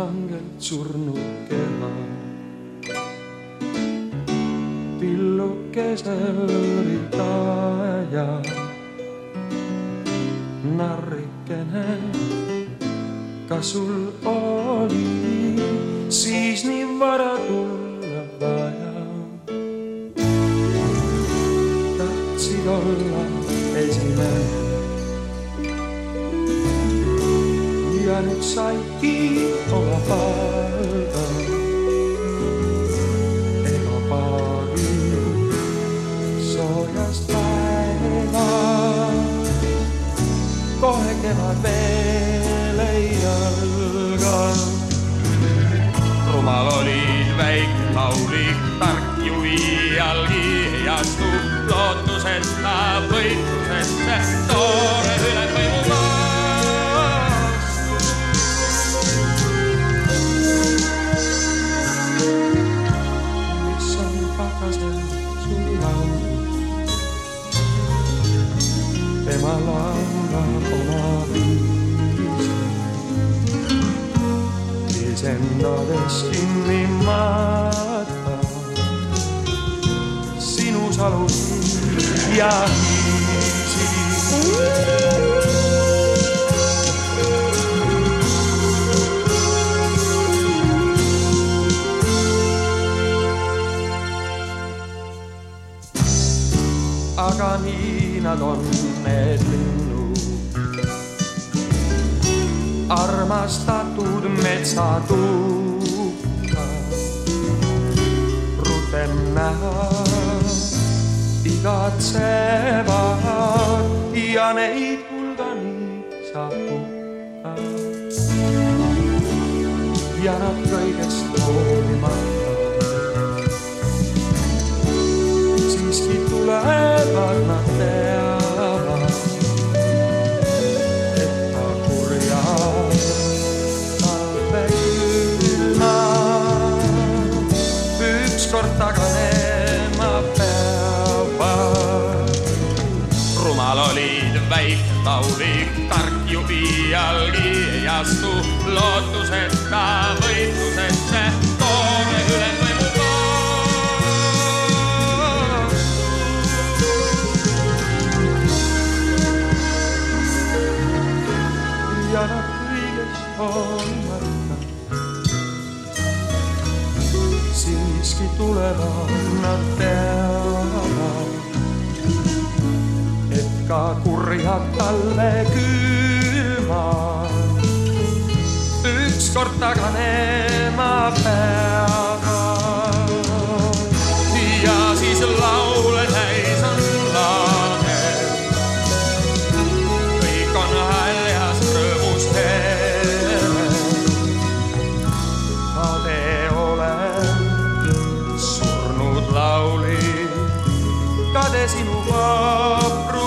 kangelt surnud keha. Tillukesel oli taja, narrikene, kas sul oli siis nii vara tulla vaja? Tahtsid olla esimene ja nüüd saidki oma palga. Ega paari soojast päeva, kohe kevad veel ei alga. Rumal olid väik, laulik, tark juvi jalgi ja stub lootuseta võitlusesse toore ülemvõimu vastu. Mis on pakasel sul laul, tema laulab oma viisi. Isendades kinni maata, sinu salus ja hiisi. Aga nii nad on need linnud, armastatud metsatuka. Rutem näha igatsevad ja neid hulgani saab hukka. Ja nad kõigest hoolimata siiski tulevad nad teavad, et ta kurja talve külma ükskord taganema peavad. Rumal olid väik, laulik, tark jubi jalgi ja stub lootuseta võitlusesse toore ülemvõimu vastu. Ja nad kõigest hoolimata siiski tulevad nad teavad, et ka kurjad talle külma ükskord taganema peavad. Ja siis laule täis on laagel, kõik on häljas rõõmus teele. Kade olen surnud lauli, kade sinu vapru